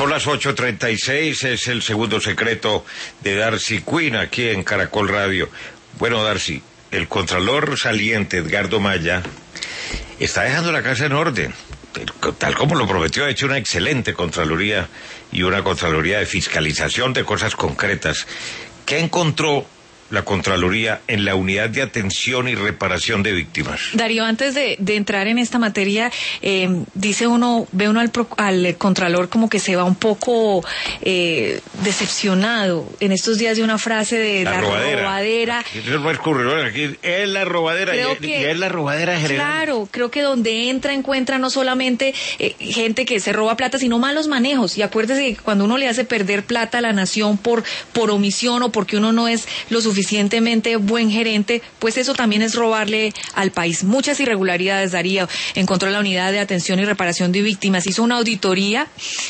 Son las 8:36, es el segundo secreto de Darcy Quinn aquí en Caracol Radio. Bueno, Darcy, el contralor saliente Edgardo Maya está dejando la casa en orden, tal como lo prometió. Ha hecho una excelente contraloría y una contraloría de fiscalización de cosas concretas. ¿Qué encontró la Contraloría en la unidad de atención y reparación de víctimas? Darío, antes de entrar en esta materia, ve uno al Contralor como que se va un poco decepcionado en estos días de una frase de la robadera. Aquí es la robadera, y es la robadera general. Claro, creo que donde encuentra no solamente gente que se roba plata, sino malos manejos. Y acuérdese que cuando uno le hace perder plata a la nación por omisión o porque uno no es lo suficientemente buen gerente, pues eso también es robarle al país. Muchas irregularidades, Darío, encontró la unidad de atención y reparación de víctimas, hizo una auditoría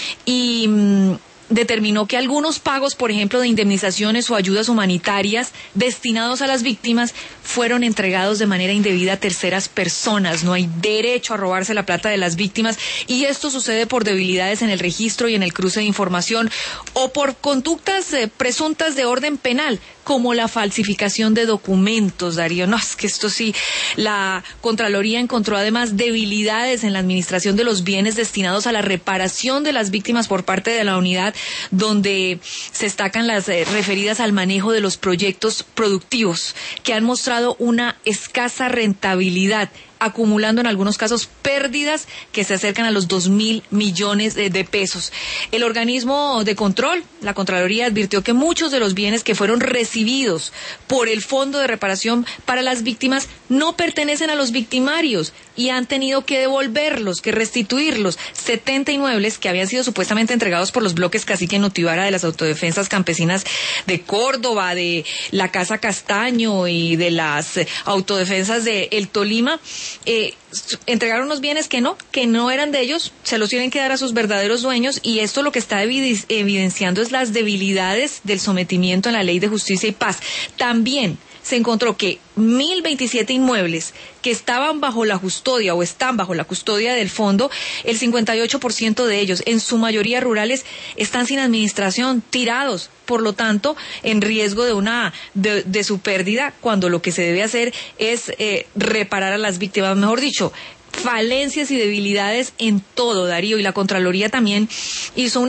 y determinó que algunos pagos, por ejemplo, de indemnizaciones o ayudas humanitarias destinados a las víctimas fueron entregados de manera indebida a terceras personas. No hay derecho a robarse la plata de las víctimas, y esto sucede por debilidades en el registro y en el cruce de información o por conductas presuntas de orden penal, como la falsificación de documentos, Darío. No, es que esto sí, la Contraloría encontró además debilidades en la administración de los bienes destinados a la reparación de las víctimas por parte de la unidad, donde se destacan las referidas al manejo de los proyectos productivos, que han mostrado una escasa rentabilidad, acumulando en algunos casos pérdidas que se acercan a los 2.000 millones de pesos. El organismo de control, la Contraloría, advirtió que muchos de los bienes que fueron recibidos por el Fondo de Reparación para las Víctimas no pertenecen a los victimarios y han tenido que devolverlos, que restituirlos. 70 inmuebles que habían sido supuestamente entregados por los bloques Cacique Nutibara de las autodefensas campesinas de Córdoba, de la Casa Castaño y de las autodefensas de El Tolima, entregaron unos bienes que no eran de ellos, se los tienen que dar a sus verdaderos dueños, y esto lo que está evidenciando es las debilidades del sometimiento en la Ley de Justicia y Paz. También se encontró que 1.027 inmuebles que estaban bajo la custodia o están bajo la custodia del fondo, el 58% de ellos, en su mayoría rurales, están sin administración, tirados, por lo tanto, en riesgo de su pérdida, cuando lo que se debe hacer es reparar a las víctimas. Mejor dicho, falencias y debilidades en todo, Darío. Y la Contraloría también hizo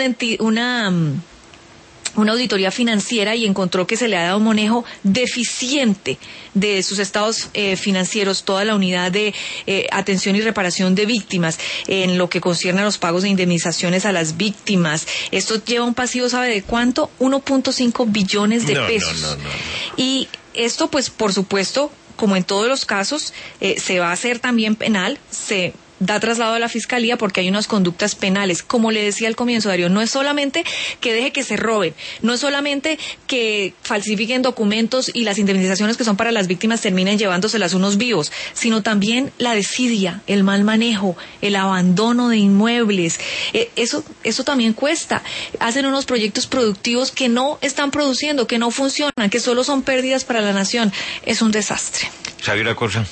una auditoría financiera y encontró que se le ha dado un manejo deficiente de sus estados financieros, toda la unidad de atención y reparación de víctimas, en lo que concierne a los pagos de indemnizaciones a las víctimas. Esto lleva un pasivo, ¿sabe de cuánto? 1.5 billones de pesos. No. Y esto, pues, por supuesto, como en todos los casos, se va a hacer también penal, se da traslado a la Fiscalía porque hay unas conductas penales. Como le decía al comienzo, Darío, no es solamente que deje que se roben, no es solamente que falsifiquen documentos y las indemnizaciones que son para las víctimas terminen llevándoselas unos vivos, sino también la desidia, el mal manejo, el abandono de inmuebles. Eso también cuesta. Hacen unos proyectos productivos que no están produciendo, que no funcionan, que solo son pérdidas para la nación. Es un desastre. ¿Sabe una cosa?